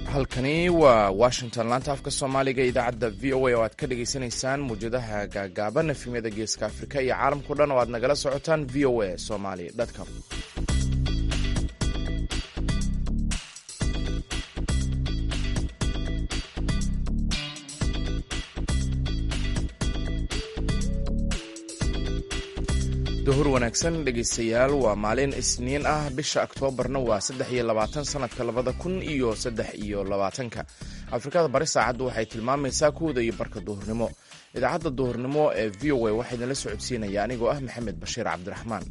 halkani waa washington laanta afka soomaaliga idaacadda v o a oo aad ka dhagaysanaysaan muwjadaha gaagaaban efemyada geeska afrika iyo caalamkao dhan oo aad nagala socotaan v o a somali com. duhur wanaagsan dhegaystayaal, waa maalin isniin ah, bisha Oktoobarna waa 23 sanadka 2023. Afrikada bari saacaddu waxay tilmaamaysaa kooda iyo barka duhurnimo. Idaacadda duhurnimo ee v o a waxaa idinla socodsiinaya anigoo ah Maxamed Bashiir Cabdiraxmaan.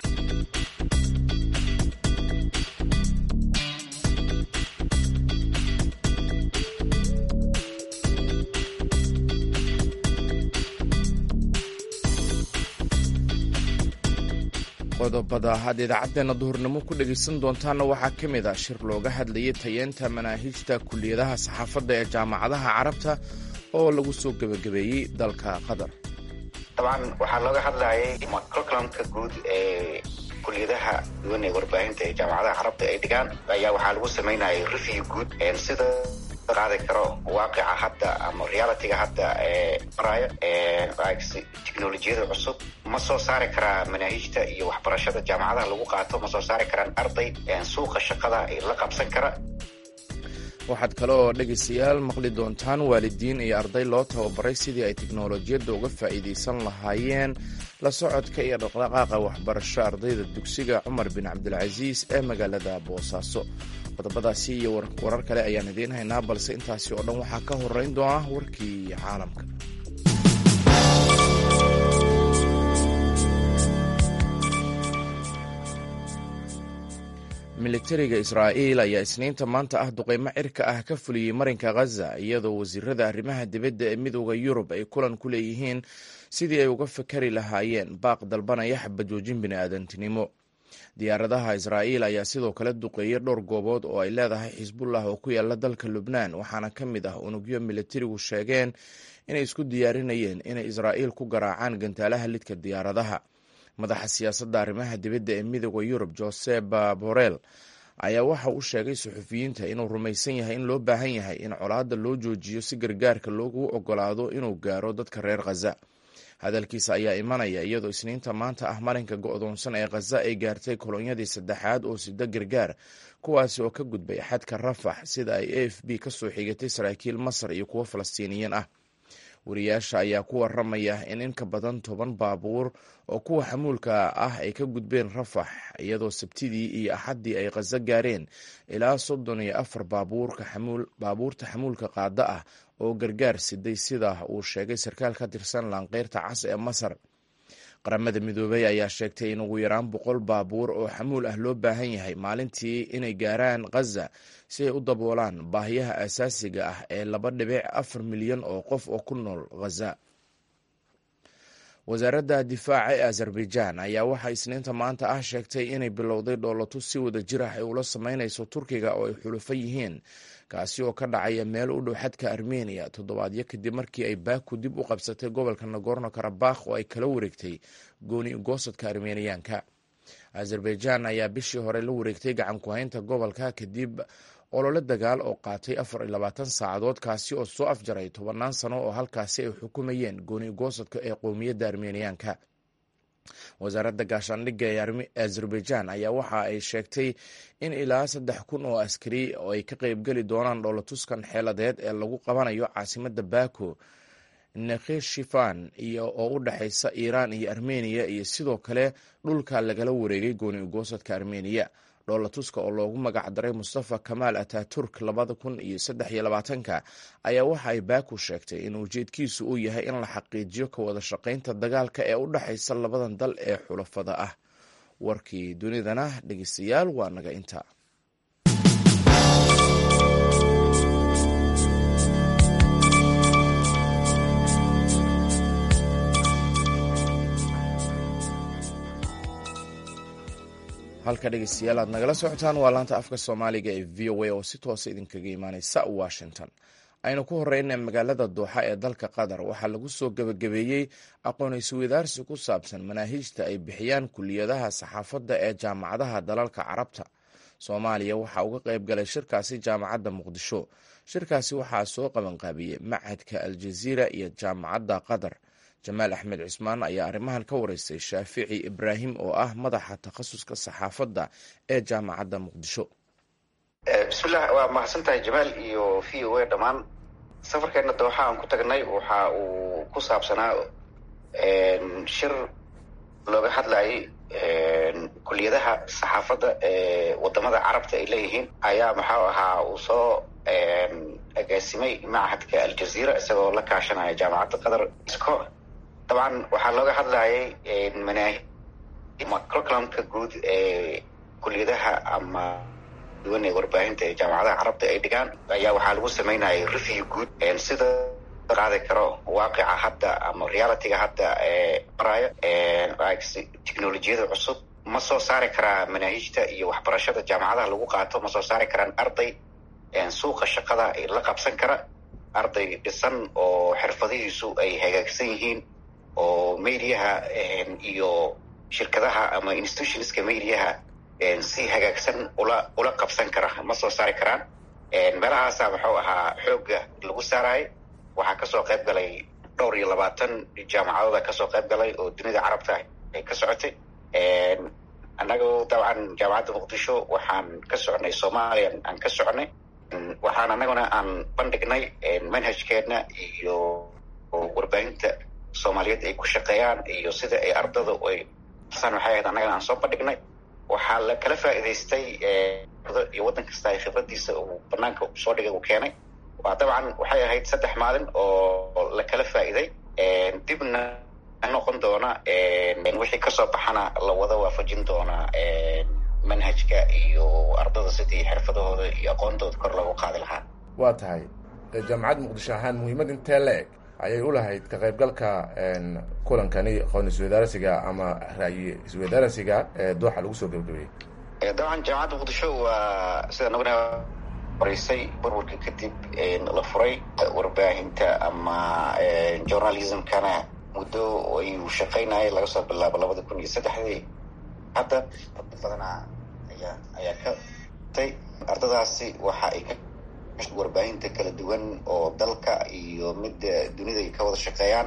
qodobada had idaacaddeena duhurnimo ku dhegaysan doontaana waxaa ka mid ah shir looga hadlayay tayeenta manaahijta kuliyadaha saxaafadda ee jaamacadaha carabta oo lagu soo gebagabeeyey dalka qatar. dabcan waxaa looga hadlayay curriculumka guud ee kuliyadaha duwan ee warbaahinta ee jaamacadaha carabta ay dhigaan ayaa waxaa lagu samaynayay review guud sida qaadi karo waaqica hadda ama realityga hadda ee maraya teknolojiyada cusub ma soo saari karaa manaahijta iyo waxbarashada jaamacadaha lagu qaato ma soo saari karaan arday suuqa shaqada la qabsan kara. waxaad kale oo dhegaystayaal maqli doontaan waalidiin iyo arday loo tababaray sidii ay teknolojiyadda uga faa'iidaysan lahaayeen la socodka iyo dhaqdhaqaaqa waxbarasho ardayda dugsiga Cumar bin Cabdilcasiis ee magaalada Boosaaso. qodobadaasi iyo warar kale ayaan idiin haynaa, balse intaasi oo dhan waxaa ka horeyn doona warkii caalamka. militariga Israa'iil ayaa isniinta maanta ah duqeymo cirka ah ka fuliyey marinka Gaza, iyadoo wasiirada arrimaha dibadda ee midowda Yurub ay kulan ku leeyihiin sidii ay uga fakari lahaayeen baaq dalbanaya xabad joojin bini'aadantinimo. diyaaradaha Israa'iil ayaa sidoo kale duqeeyay dhowr goobood oo ay leedahay Xisbullah oo ku yaala dalka Lubnaan, waxaana ka mid ah unugyo militarigu sheegeen inay isku diyaarinayeen inay Israa'iil ku garaacaan gantaalaha lidka diyaaradaha. madaxa siyaasadda arrimaha dibadda ee midowda Yurub Josep Borrell ayaa waxa uu sheegay suxufiyiinta inuu rumaysan yahay in loo baahan yahay in colaadda loo joojiyo si gargaarka loogu ogolaado inuu gaaro dadka reer Gaza. hadalkiisa ayaa imanaya iyadoo isniinta maanta ah marinka go'doonsan ee Gaza ay gaartay kolonyadii saddexaad oo sida gargaar, kuwaasi oo ka gudbay xadka Rafax sida ay AFP ka soo xigatay saraakiil Masar iyo kuwo Falastiiniyiin ah. wariyaasha ayaa ku waramaya in ka badan 10 baabuur oo kuwa xamuulka ah ay ka gudbeen Rafax, iyadoo Sabtidii iyo Axaddii ay Gaza gaareen ilaa 34 baabuurta xamuulka qaada ah oo gargaar siday, sida uu sheegay sarkaal ka tirsan laanqeyrta cas ee Masar. qaramada midoobay ayaa sheegtay in ugu yaraan 100 baabuur oo xamuul ah loo baahan yahay maalintii inay gaaraan Gaza si ay u daboolaan baahiyaha asaasiga ah ee 2.4 milyan oo qof oo ku nool Gaza. wasaaradda difaaca ee Azerbaijan ayaa waxaa isniinta maanta ah sheegtay inay bilowday dhoolatus si wada jir ah ay ula sameynayso Turkiga oo ay xulufo yihiin, kaasi oo ka dhacaya meel u dhow xadka Armenia toddobaadyo kadib markii ay Baku dib u qabsatay gobolka Nagorno-Karabakh oo ay kala wareegtay gooni goosadka Armeniyaanka. Azerbaijan ayaa bishii hore la wareegtay gacan ku haynta gobolka kadib olole dagaal oo qaatay 24 saacadood, kaasi oo soo afjaray 10 sano oo halkaasi ay xukumayeen gooni goosadka ee qowmiyadda Armeniyaanka. wasaaradda gaashaandhigga ee Azerbaijan ayaa waxa ay sheegtay in ilaa 3,000 oo askari oo ay ka qaybgeli doonaan dhoolatuskan xeeladeed ee lagu qabanayo caasimadda Baku, Nakhchivan oo u dhaxaysa Iiraan iyo Armeniya, iyo sidoo kale dhulka lagala wareegay gooni goosadka Armeniya. dhoolatuska oo loogu magac daray Mustafa Kamal Ataturk 2023 ayaa waxa ay Baku sheegtay in ujeedkiisu uu yahay in la xaqiijiyo ka wada shaqaynta dagaalka ee u dhaxaysa labadan dal ee xulafada ah. warkii dunidana dhegeystayaal waa naga inta. halka dhegeystayaal aad nagala socotaan waa laanta afka Soomaaliga ee v o a oo si toos idinkaga imaaneysa Washington. aynu ku horeyna magaalada Dooxa ee dalka Qatar waxaa lagu soo gabagabeeyey aqoon-isweydaarsi ku saabsan manaahijta ay bixiyaan kuliyadaha saxaafadda ee jaamacadaha dalalka Carabta. soomaaliya waxaa uga qayb galay shirkaasi jaamacadda muqdisho. shirkaasi waxaa soo qabanqaabiyey machadka aljaziira iyo jaamacadda qatar. jamaal axmed cismaan ayaa arrimahan ka wareystay shaafici ibraahim oo ah madaxa takhasuska saxaafadda ee jaamacadda muqdisho. bismillah, waa mahadsantahay jamaal iyo v o a dhammaan. safarkeenna dooxa aan ku tagnay waxa uu ku saabsanaa shir looga hadlayay kuliyadaha saxaafadda ee wadamada carabta ay leeyihiin ayaa maxuu ahaa uu soo agaasimay machadka aljaziira isagoo la kaashanaya jaamacadda qatar. dabcan waxaa looga hadlayay curriculumka guud ee kuliyadaha ama duwan ee warbaahinta ee jaamacadaha carabta ay dhigaan ayaa waxaa lagu samaynayay review guud sida qaadi karo waaqica hadda ama realityga hadda maraya technolojiyada cusub ma soo saari karaa manaahijta iyo waxbarashada jaamacadaha lagu qaato ma soo saari karaan arday suuqa shaqada la qabsan kara, arday dhisan oo xirfadihiisu ay hagaagsan yihiin oo mediaha iyo shirkadaha ama institutionska mediaha si hagaagsan ula qabsan kara ma soo saari karaan. meelahaasa muxuu ahaa xooga lagu saarayay. waxaa kasoo qayb galay 22 jaamacadooda kasoo qayb galay oo dunida carabta ay ka socotay. annagu dabcan jaamacadda muqdisho waxaan ka soconay soomaaliya aan ka soconay. waxaan annaguna aan bandhignay manhajkeedna iyo warbaahinta soomaaliyeed ay ku shaqeeyaan iyo sida ay ardada ay waxay ahayd annagana aan soo bandhignay. waxaa la kala faa'iidaystay iyo waddan kasta ay khibradiisa uu banaanka soo dhigay uu keenay. waa dabcan waxay ahayd 3 maalin oo la kala faa'iiday. dibna noqon doona wixii kasoo baxana la wada waafajin doona manhajka iyo ardada sidii xirfadahooda iyo aqoontooda kor loogu qaadi lahaa. waa tahay jaamacadda muqdisho ahaan muhiimad intee la-eg ayay u lahayd ka qaybgalka kulankani aqoon isweydaarsiga ama ra'yi isweydaarsiga ee dooxa lagu soo gabagabeeyey? dabcan jaamacadda muqdisho waa sida naguna horeysay burburka kadib la furay warbaahinta ama journalismkana muddo ayuu shaqaynayay laga soo bilaabo 2003. hadda dad badana ayaa ka tay ardadaasi waxa ay ka warbaahinta kala duwan oo dalka iyo midda dunida ay ka wada shaqeeyaan.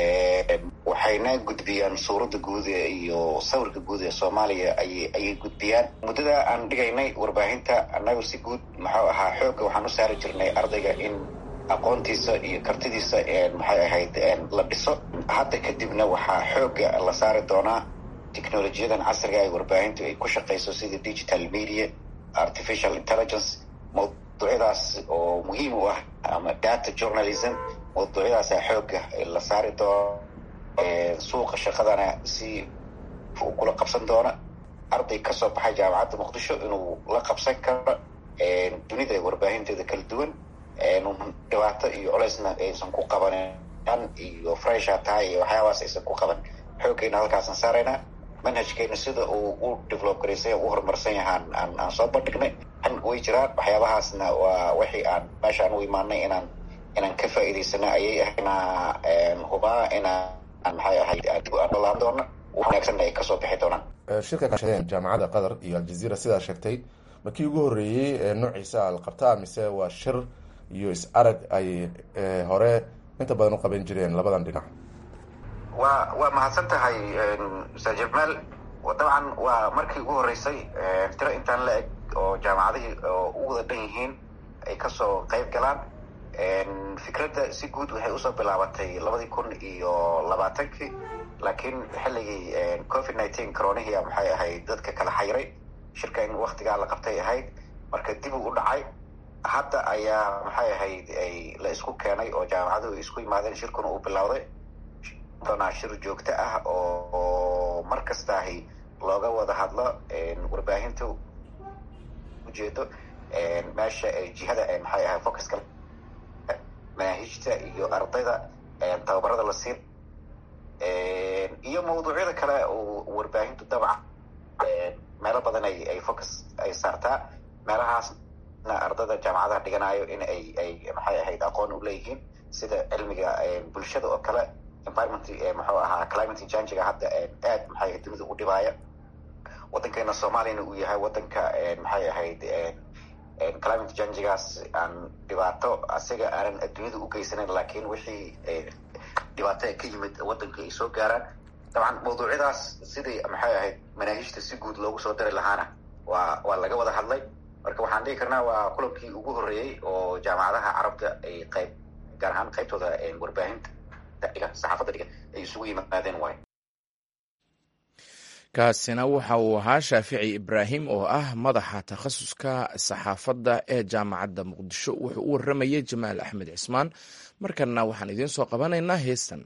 waxayna gudbiyaan suuradda guud iyo sawirka guud ee Soomaaliya ayay gudbiyaan. muddada aan dhigaynay warbaahinta annagu si guud maxuu ahaa xooga waxaan u saari jirnay ardayga in aqoontiisa iyo kartidiisa maxay ahayd la dhiso. hadda kadibna waxaa xooga la saari doonaa teknolojiyadan casriga ee warbaahintu ay ku shaqeyso sida digital media, artificial intelligence, mawduucyadaas oo muhiim u ah ama data journalism. mawduucyadaasa xooga la saari doono. suuqa shaqadana si uu kula qabsan doona arday kasoo baxay jaamacadda muqdisho inuu la qabsan karo dunida warbaahinteeda kala duwan. dhibaato iyo culaysna aysan ku qabanin iyo fresha tahay iyo waxyaabaas aysan ku qaban. xooggeena halkaasaan saaraynaa. manhajkeena sida uu u develop garaysay u horumarsan yahaan aan soo bandhignay. way jiraan waxyaabahaasna waa wixii aan meeshaan u imaanay inaan ka faa'iidaysana ayay ahayna hubaa inaan maxay ahayd aan doona wanaagsanna ay kasoo bixi doonaan. shirka kaashadeen jaamacadda qatar iyo aljaziira sidaa sheegtay markii ugu horreeyey noociisa la qabtaa mise waa shir iyo is-arag ay hore inta badan u qaban jireen labadan dhinac? waa mahadsan tahay ustaad jamaal. dabcan waa markii ugu horreysay tiro intaan la eg oo jaamacadihii oo u wada dhan yihiin ay kasoo qayb galaan. fikradda si guud waxay usoo bilaabatay 2020 laakiin xilligii covid-19 coronihii maxay ahayd dadka kala xayray. shirka in waktigaa la qabtay ahayd marka dib u dhacay. hadda ayaa maxay ahayd la isku keenay oo jaamacaduhu isku yimaadeen. shirkuna uu bilowday doonaa shir joogto ah oo mar kastaahi looga wada hadlo warbaahinta ujeedo meesha jihada maxay ahayd focuska manaahijta iyo ardayda tababarada la siin iyo mawduucyada kale oo warbaahintu dabcan meelo badan ay focus ay saartaa. meelahaasna ardayda jaamacadaha dhiganayo in ay maxay ahayd aqoon u leeyihiin sida cilmiga bulshada oo kale, environment muxuu ahaa climate change-ga hadda aad maxay dunida u dhibaaya. wadankeena soomaaliyana uu yahay wadanka maxay ahayd climate changigaas aan dhibaato asiga aanan adduunyada u geysanayn, laakiin wixii dhibaato ka yimid wadanka ay soo gaaraan. dabcan mawduucyadaas sidii maxay ahayd manaahijta si guud loogu soo dari lahaana waa laga wada hadlay. marka waxaan dhihi karnaa waa kulankii ugu horreeyey oo jaamacadaha carabta ay gaar ahaan qaybtooda warbaahinta saxaafadda dhiga ay isugu yimaadeen waay. kaasina waxa uu ahaa Shaafici Ibraahim oo ah madaxa takhasuska saxaafadda ee jaamacadda Muqdisho. wuxuu u waramayay Jamaal Axmed Cismaan. markana waxaan idiin soo qabanaynaa heestan.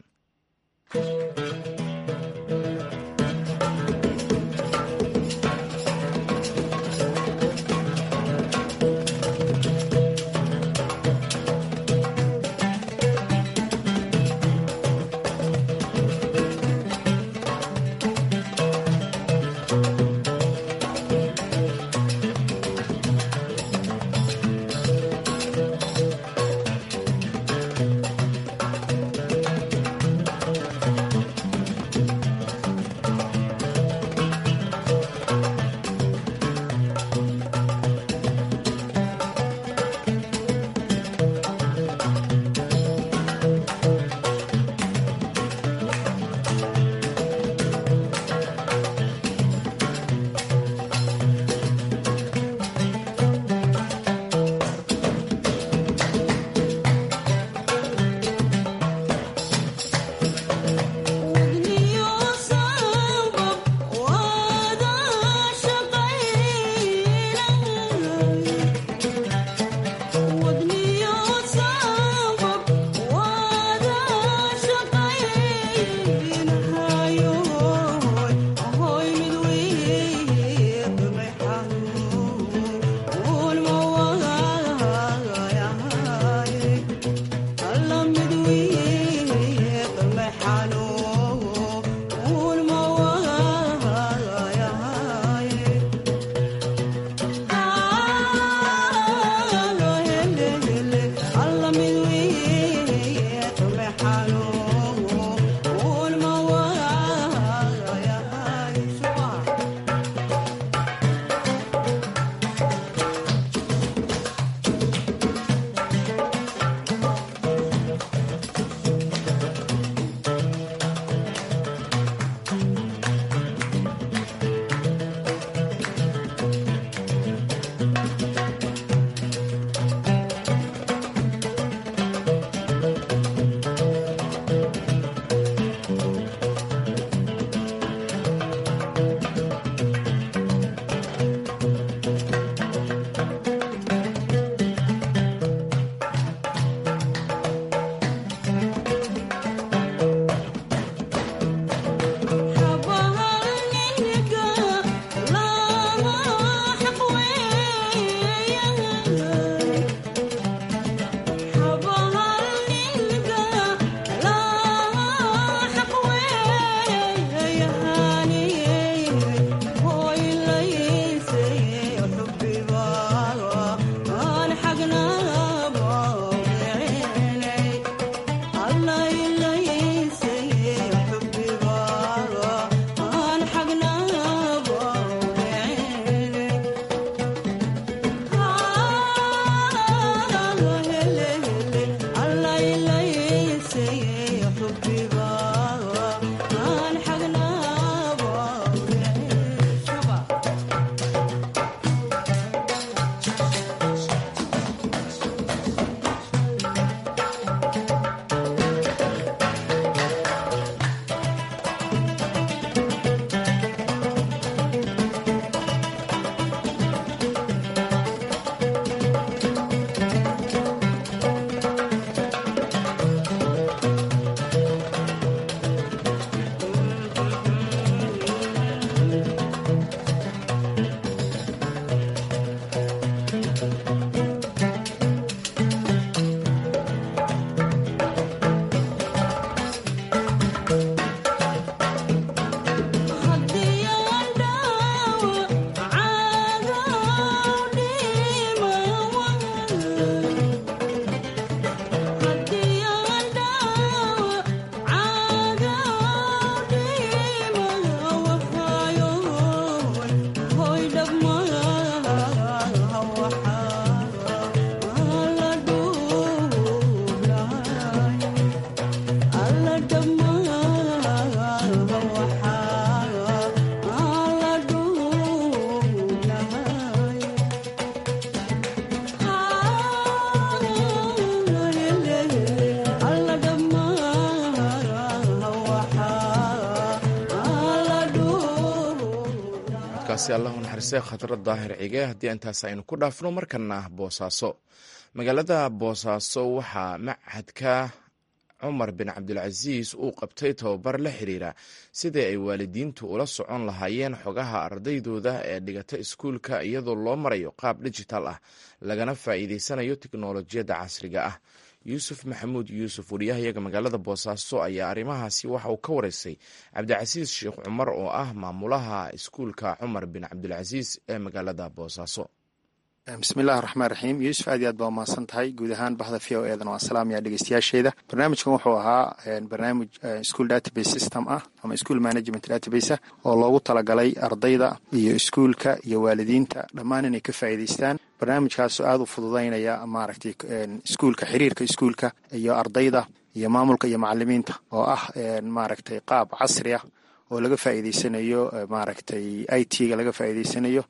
codkaasi allahu naxariistay khatrad daahir cige. haddii intaas aynu ku dhaafno markana boosaaso. magaalada boosaaso waxaa machadka cumar bin cabdilcasiis uu qabtay tababar la xiriira sidii ay waalidiintu ula socon lahaayeen xogaha ardaydooda ee dhigata iskuulka iyadoo loo marayo qaab dijital ah lagana faa'iideysanayo tiknolojiyadda casriga ah. yuusuf maxamuud yuusuf wariyahayaga magaalada boosaaso ayaa arrimahaasi waxa uu ka wareysay cabdicasiis sheekh cumar oo ah maamulaha iskuulka cumar bin cabdilcasiis ee magaalada boosaaso. bismillahi raxmaan raxiim. yuusuf aad iyo aad baa umahadsan tahay. guud ahaan bahda v o edan waa salaamaya dhegeystayaasheeda. barnaamijkan wuxuu ahaa barnaamij school database system ah ama school management database oo loogu talagalay ardayda iyo iskuulka iyo waalidiinta dhammaan inay ka faa'iidaystaan. barnaamijkaasoo aad u fududaynaya maaragtay iskuulka, xiriirka iskuulka iyo ardayda iyo maamulka iyo macalimiinta oo ah maaragtay qaab casri ah oo laga faa'iideysanayo maaragtay IT-ga laga faa'iideysanayo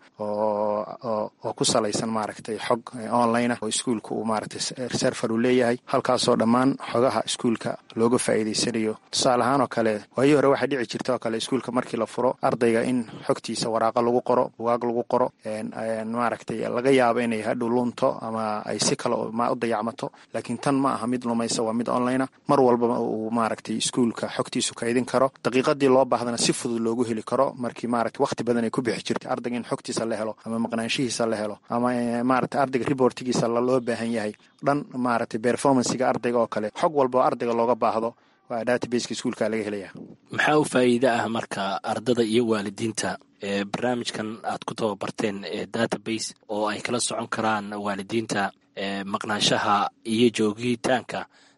oo ku salaysan maaragtay xog online ah oo iskuulka uu maaragtay server uu leeyahay, halkaasoo dhammaan xogaha iskuulka looga faa'iideysanayo. tusaale ahaan oo kale waayii hore waxaa dhici jirta oo kale iskuulka markii la furo ardayga in xogtiisa waraaqa lagu qoro, bugaag lagu qoro, maaragtay laga yaabo inay hadhow lunto ama ay si kale u dayacmato, laakiin tan ma aha mid lumaysa, waa mid online ah. mar walba uu maaragtay iskuulka xogtiisu kaydin karo, daqiiqadii loo baahda si fudud loogu heli karo. markii maaragtay waqti badan ay ku bixi jirtay ardayga in xogtiisa la helo ama maqnaanshihiisa la helo ama maaragtay ardayga reportigiisa loo baahan yahay, dhan maaragtay performancega ardayga oo kale, xog walba oo ardayga looga baahdo waa databaseka iskuulka laga helaya. maxaa u faa'iido ah marka ardada iyo waalidiinta barnaamijkan aad ku tababarteen database oo ay kala socon karaan waalidiinta maqnaanshaha iyo joogitaanka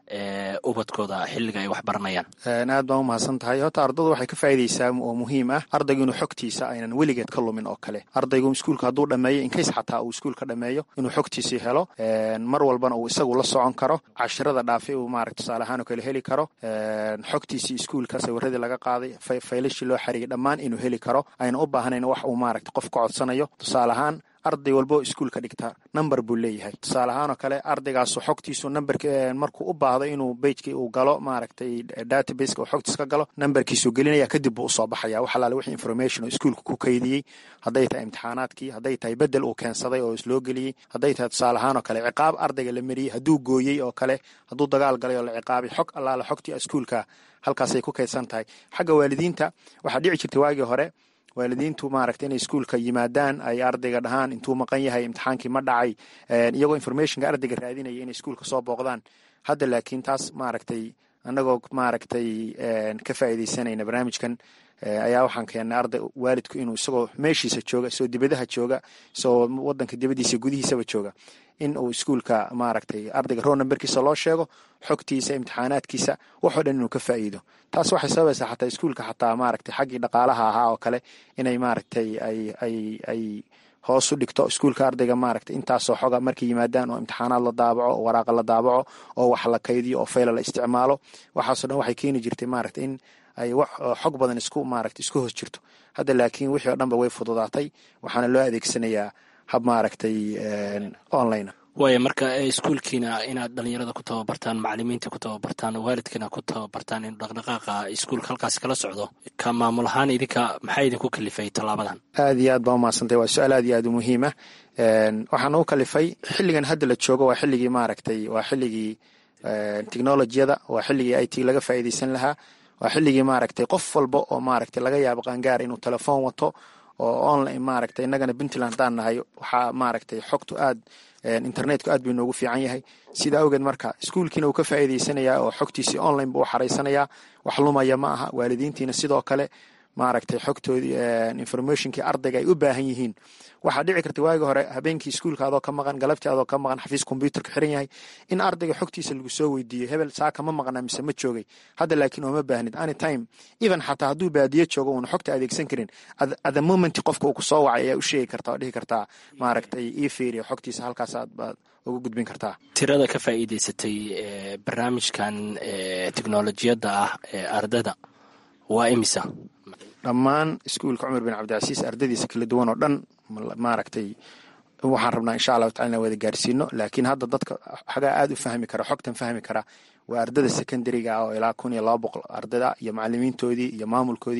ubadkooda xilliga ay wax baranayaan? aad baan umahadsan tahay. horta ardadu waxay ka faa'iidaysaa oo muhiim ah ardaygu inuu xogtiisa aynan weligeed ka lumin oo kale. ardaygu iskuulka hadduu dhammeeyo inkays xataa uu iskuulka dhammeeyo inuu xogtiisii helo, mar walbana uu isagu la socon karo, cashirada dhaafay uu maaragta tusaale ahaan oo kale heli karo, xogtiisii iskuulka sawiradii laga qaaday, faylashii loo xariyay dhammaan inuu heli karo, ayna u baahnayn wax uu maaragta qof ka codsanayo. tusaale ahaan arday walbo iskuulka dhigta number buu leeyahay. tusaale ahaan oo kale ardaygaas xogtiisu numberka markuu u baahdo inuu pagekii uu galo maaragtay databaseka uu xogtiis ka galo, numberkiisuu gelinaya, kadib buu usoo baxaya wax alaale wixii information oo iskuulka ku kaydiyey, hadday tahay imtixaanaadkii, hadday tahay bedel uu keensaday oo isloo geliyey, hadday tahay tusaale ahaan oo kale ciqaab ardayga la mariyey, hadduu gooyey oo kale, hadduu dagaal galay oo la ciqaabay, xog allaale xogtii iskuulka halkaasay ku kaydsan tahay. xagga waalidiinta waxaa dhici jirtay waagii hore waalidiintu maaragtay inay iskuulka yimaadaan, ay ardayga dhahaan intuu maqan yahay, imtixaankii ma dhacay, iyagoo informationka ardayga raadinaya inay iskuulka soo booqdaan. hadda laakiin taas maaragtay annagoo maaragtay ka faa'iidaysanayna barnaamijkan ayaa waxaan keennay arday waalidku inuu isagoo meeshiisa jooga, isagoo dibadaha jooga, isagoo wadanka dibadiisa gudihiisaba jooga, in uu iskuulka maaragtay ardayga row numberkiisa loo sheego, xogtiisa, imtixaanaadkiisa, waxoo dhan inuu ka faa'iido. taas waxay sababaysaa xataa iskuulka xataa maaragtay xaggii dhaqaalaha ahaa oo kale inay maaragtay ay hoos u dhigto iskuulka ardayga maaragtay intaasoo xoga markay yimaadaan oo imtixaanaad la daabaco, oo waraaqa la daabaco, oo wax la kaydiyo, oo fayla la isticmaalo. waxaasoo dhan waxay keeni jirtay maaragtay in ay xog badan isku hoos jirto. hadda laakiin wixii oo dhanba way fududaatay, waxaana loo adeegsanayaa hab maaragtay online. waaya marka iskuulkiina inaad dhalinyarada ku tababartaan, macalimiinta ku tababartaan, waalidkiina ku tababartaan in dhaqdhaqaaqa iskuulka halkaas kala socdo, ka maamul ahaan idinka maxaa idinku kalifay tallaabadan? aad iyo aad baa umahadsantahay. waa su-aal aad iyo aad u muhiim ah. waxaan u kalifay xilligan hadda la joogo waa xilligii maaragtay waa xilligii technolojiyada, waa xilligii IT laga faa'iidaysan lahaa, waa xilligii maaragtay qof walba oo maaragtay laga yaabo qaangaar inuu telefoon wato oo online maaragtay. innagana Puntland haddaan nahay waxaa maaragtay xogtu aad internetku aad buu inoogu fiican yahay. sidaa awgeed marka iskuulkiina uu ka faa'iidaysanayaa oo xogtiisii online buu u xaraysanayaa, wax lumaya ma aha. waalidiintiina sidoo kale maaragtay xogtoodii informationkii ardayga ay u baahan yihiin. waxaa dhici karta waagi hore habeenkii iskuulka adoo ka maqan, galabtii adoo ka maqan, xafiis combyuterka xiran yahay, in ardayga xogtiisa lagu soo weydiiyo, hebel saaka ma maqnaa mise ma joogay. hadda laakiin ooma baahnid anytime, even xataa hadduu baadiyo joogo uuna xogta adeegsan karin, at the moment qofka uu kusoo wacay ayaa u sheegi kartaa oo dhihi kartaa maaragtay ii fiiriyo xogtiisa, halkaas baad ugu gudbin kartaa. tirada ka faa'iidaysatay barnaamijkan teknolojiyadda ah ee ardada waa imisa? dhammaan iskuulka cumar bin cabdilcasiis ardadiisa kala duwan oo dhan maaragtay waxaan rabnaa insha allahu tacala inaan wada gaarsiino. laakiin hadda dadka xagaa aad u fahmi kara, xogtan fahmi kara waa ardada secondariga ah oo ilaa 1200 ardada iyo macalimiintoodii iyo maamulkoodii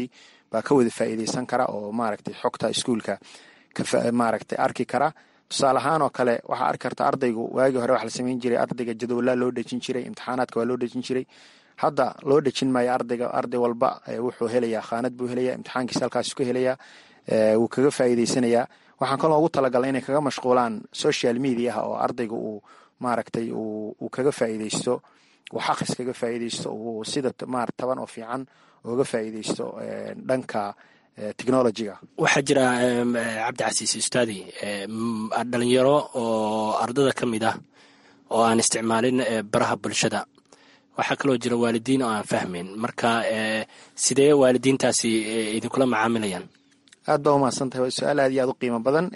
baa ka wada faa'iidaysan kara oo maaragtay xogta iskuulka maaragtay arki kara. tusaale ahaan oo kale waxaa arki karta ardaygu waagii hore waxa la samayn jiray ardayga jadwalaa loo dhejin jiray, imtixaanaadka waa loo dhejin jiray. hadda loo dhejin maayo arday walba wuxuu helayaa khaanad buu helayaa, imtixaankiisa halkaas ka helayaa, wuu kaga faa'iidaysanayaa. waxaan kaloo ugu talagalay inay kaga mashquulaan social mediaha oo ardayga uu maaragtay uu kaga faa'iidaysto, wax akhris kaga faa'iidaysto, uu sida taban oo fiican uga faa'iidaysto dhanka technologyga. waxaa jira cabdicasiis ustaadi dhalinyaro oo ardada ka mid ah oo aan isticmaalin baraha bulshada. waxaa kaloo jira waalidiin oo aan fahmayn. marka sidee waalidiintaasi idinkula macaamilayaan? aad baa umahadsan tahay. waa su-aal aad iyo aad u qiimo badan.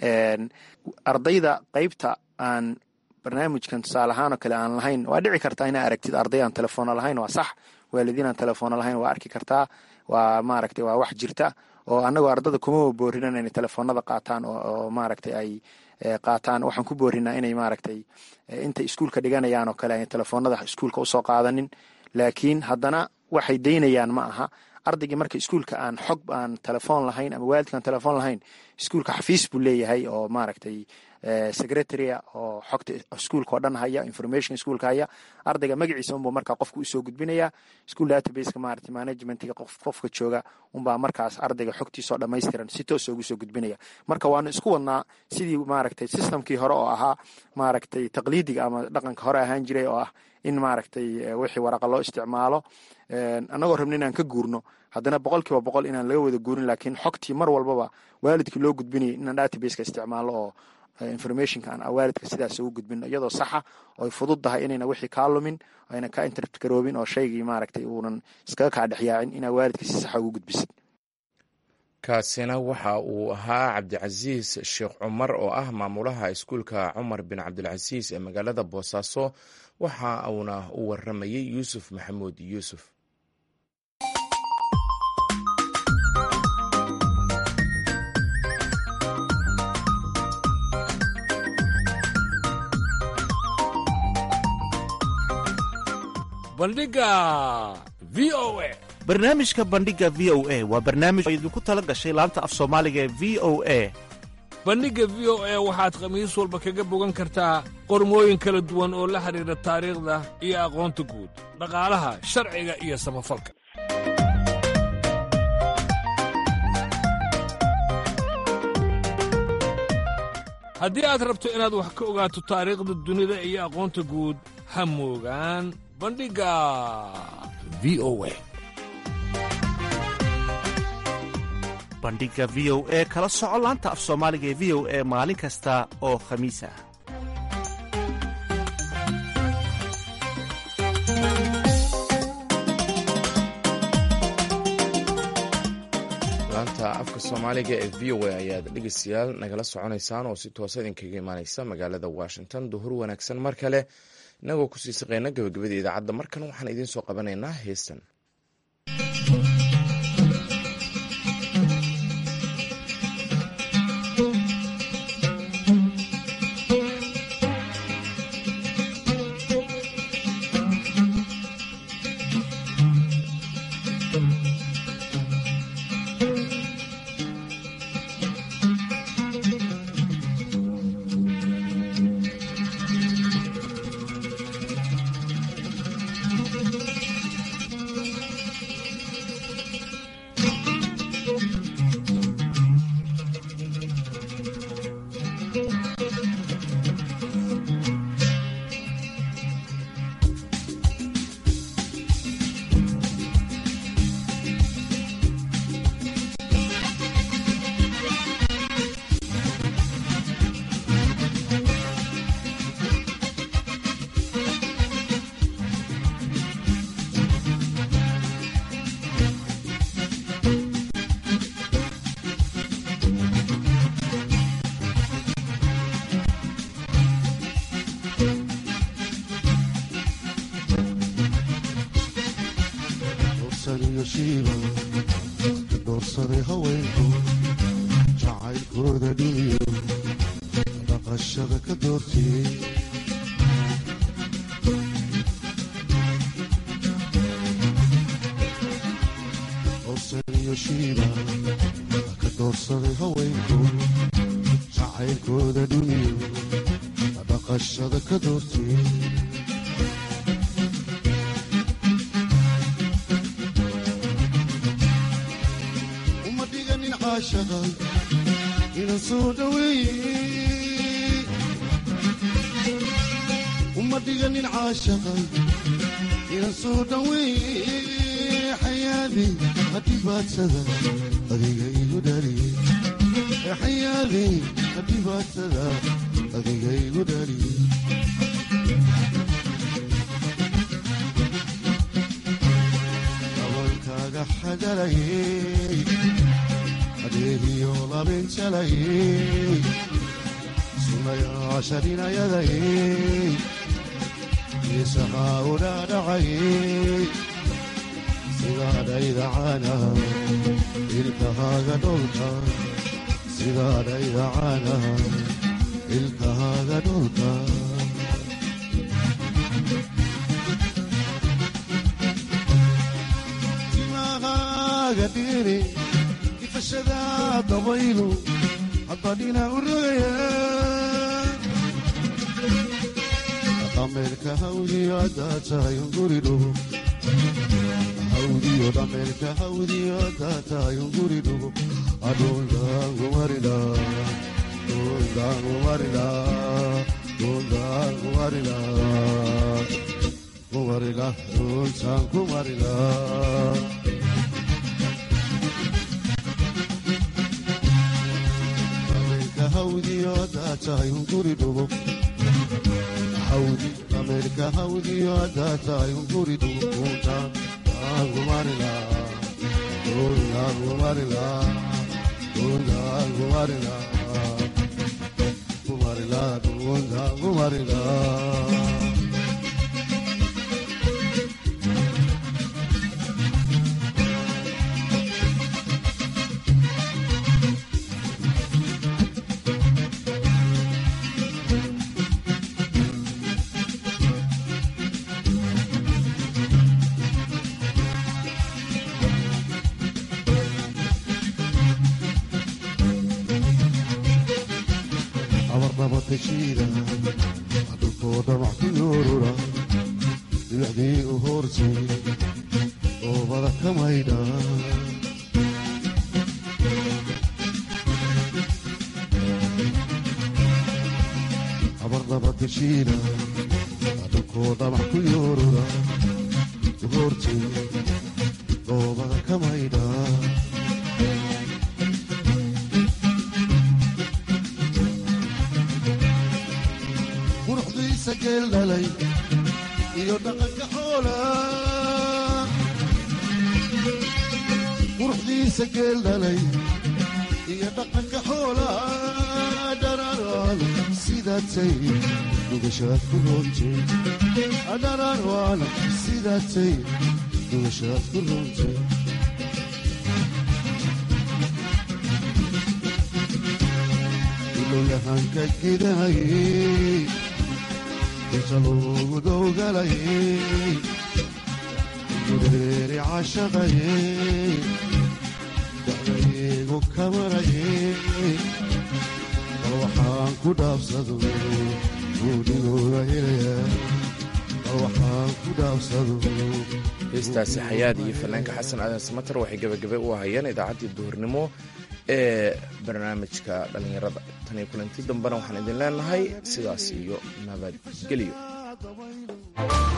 ardayda qeybta aan barnaamijkan tusaale ahaan oo kale aan lahayn, waa dhici kartaa inaa aragtid arday aan telefoona lahayn, waa sax. waalidiin aan telefoona lahayn waa arki kartaa, waa maaragtay waa wax jirta oo annagoo ardada kuma boorinan inay telefoonada qaataan oo maaragtay ay qaataan. waxaan ku boorinaa inay maaragtay intay iskuulka dhiganayaan oo kale ay telefoonada iskuulka usoo qaadanin. laakiin haddana waxay daynayaan ma aha. ardaygii marka iskuulka aan xog aan telefoon lahayn ama waalidkaan telefoon lahayn, iskuulka xafiis buu leeyahay oo maaragtay secretaria oo xogta iskuulka oo dhan haya, information iskuulka haya. ardayga magaciisa unbuu markaa qofka usoo gudbinaya. school databaseka maaragtay managementiga qofka jooga unbaa markaas ardayga xogtiisoo dhammaystiran si toos ugu soo gudbinaya. marka waanu isku wadnaa sidii maaragtay systemkii hore oo ahaa maaragtay taqliidiga ama dhaqanka hore ahaan jiray oo ah in maaragtay wixii waraqa loo isticmaalo. annagoo rabna inaan ka guurno, haddana 100% inaan laga wada guurin, laakiin xogtii mar walbaba waalidkii loo gudbinayay inaan databaseka isticmaalo oo informationka aan waalidka sidaas ugu gudbino iyadoo saxa oo ay fudud tahay inayna wixii kaa lumin, ayna ka interpret garoobin oo shaygii maaragtay uunan iskaga kaa dhexyaacin, inaa waalidka si saxa ugu gudbisid. kaasina waxa uu ahaa cabdicasiis sheekh cumar oo ah maamulaha iskuulka cumar bin cabdilcasiis ee magaalada boosaaso. waxa uuna u waramayey yuusuf maxamuud yuusuf. barnaamijka bandhiga v o a waa barnaamij oo idinku tala gashay laanta af soomaaliga ee v o a. bandhigga v o a waxaad khamiis walba kaga bogan kartaa qormooyin kala duwan oo la xidhiidha taariikhda iyo aqoonta guud, dhaqaalaha, sharciga iyo samafalka. haddii aad rabto inaad wax ka ogaato taariikhda dunida iyo aqoonta guud, ha moogaan bandhigga v o a. bandhiga v o a kala soco laanta af soomaaliga ee v o a maalin kasta oo khamiis ah. laanta afka soomaaliga ee v o a ayaad dhegeystayaal nagala soconaysaan oo si toosa idinkaga imaaneysa magaalada washington. duhur wanaagsan mar kale, inagoo kusii saqeyna gabagabada idaacadda. markan waxaan idiin soo qabanaynaa heestan. doorsaday haweenku jacaylkooda dhiniyo dhaqashada ka doortiyey orsan iyo shiiba xaylkooda dhuniyo dhaqashada ka doortee uma dhiganin caashaqa inan soo dhaweeye uma dhiganin caashaqa inan soo dhaweeye xayaadii hadhibaadsada adiga igu dhaliye xayaadii hadhibaadsada adiga igu dhaliye dabalkaaga xagalayey adeegiyo labinjalayey sunayaasha dhinayadayey isahaa udhaadhacayey sidaadhaydacana ilkahaaga dholka sidaadhaydacana ilkahaaga dholka timahaaga dhiri ifashada dabaylu haddadhina u rogaya dhameerka hawdiyo haddaad tahay unguri dhugo hawdiyo dhameerka hawdiyo haddaad tahay unguri dhugo adhundaangumarila dhundaangumarila dhundaangumarila kumarila dhuntaan kumarila dhameerka hawdiyo haddaad tahay unguri dhugo hawdi dhameerka hawdiyo haddaad tahay unguri dhugo dhuntaan kumarila dhuntaan kumarila dhuntaan kumarila kumarila dhuntaan kumarila adhulkoo dhamac ku yoorura dhibicdii u hoortay oobada ka maydha abardaba tashiina adhulkoo dhamac ku yoorura u hoortay oobada ka maydha geeldhalay iyo dhaqanka xoola quruxdiisa geeldhalay iyo dhaqanka xoola dhararwaana sidaatay dhugashaad ku roontay dhararwaana sidaatay dhugashaad ku roontay ilowyahanka gidahayey inta loogu dowgalayey gureeri cashaqayey dacdaygu kamarayey bal waxaan ku dhaafsado guudhigooda helaya bal waxaan ku dhaafsado heestaasi xayaad iyo fanaanka xasan aadan samater waxay gebagabe u ahayeen idaacaddii duhurnimo ee barnaamijka dhallinyarada tan iyo kulanti dambena waxaan idin leenahay sidaas iyo nabadgelyo